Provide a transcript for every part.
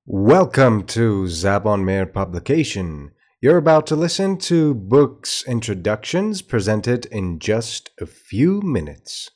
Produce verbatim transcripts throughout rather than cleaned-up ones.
Welcome to Zabon Meir Publication. You're about to listen to books introductions presented in just a few minutes.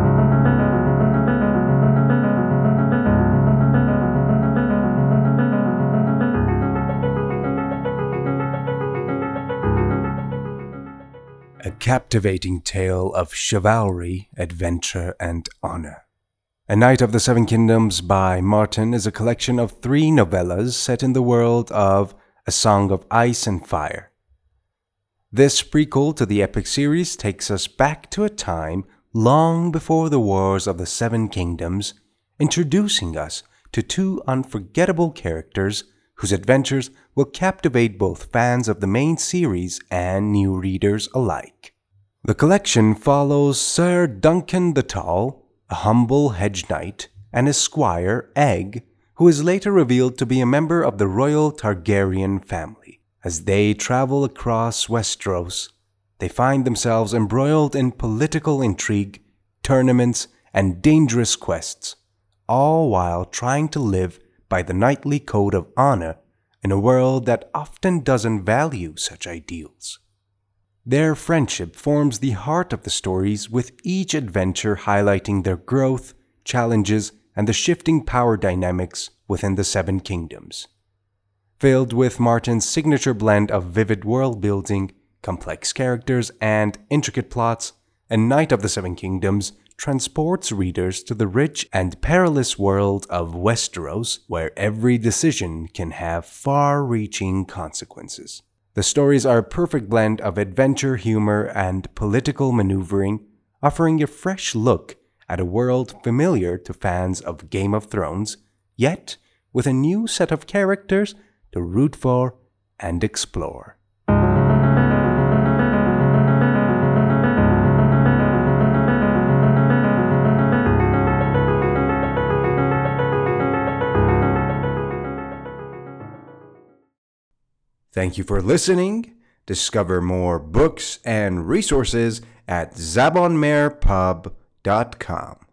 A captivating tale of chivalry, adventure, and honor. A Knight of the Seven Kingdoms by Martin is a collection of three novellas set in the world of A Song of Ice and Fire. This prequel to the epic series takes us back to a time long before the Wars of the Seven Kingdoms, introducing us to two unforgettable characters whose adventures will captivate both fans of the main series and new readers alike. The collection follows Sir Duncan the Tall, a humble hedge knight, and his squire, Egg, who is later revealed to be a member of the royal Targaryen family. As they travel across Westeros, they find themselves embroiled in political intrigue, tournaments, and dangerous quests, all while trying to live by the knightly code of honor in a world that often doesn't value such ideals. Their friendship forms the heart of the stories, with each adventure highlighting their growth, challenges, and the shifting power dynamics within the Seven Kingdoms. Filled with Martin's signature blend of vivid world-building, complex characters, and intricate plots, A Knight of the Seven Kingdoms transports readers to the rich and perilous world of Westeros, where every decision can have far-reaching consequences. The stories are a perfect blend of adventure, humor, and political maneuvering, offering a fresh look at a world familiar to fans of Game of Thrones, yet with a new set of characters to root for and explore. Thank you for listening. Discover more books and resources at zabon meir pub dot com.